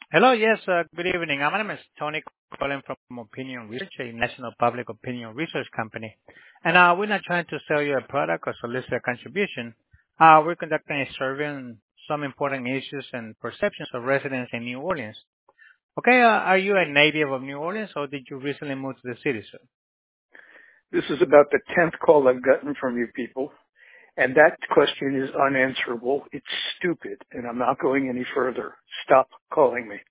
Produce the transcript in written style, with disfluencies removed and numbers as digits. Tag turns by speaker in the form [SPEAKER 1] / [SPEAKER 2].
[SPEAKER 1] Hello, yes, good evening. My name is Tony calling from Opinion Research, a national public opinion research company. And we're not trying to sell you a product or solicit a contribution. We're conducting a survey on some important issues and perceptions of residents in New Orleans. Okay, are you a native of New Orleans or did you recently move to the city, sir?
[SPEAKER 2] This is about the 10th call I've gotten from you people, and that question is unanswerable. It's stupid, and I'm not going any further. Stop calling me.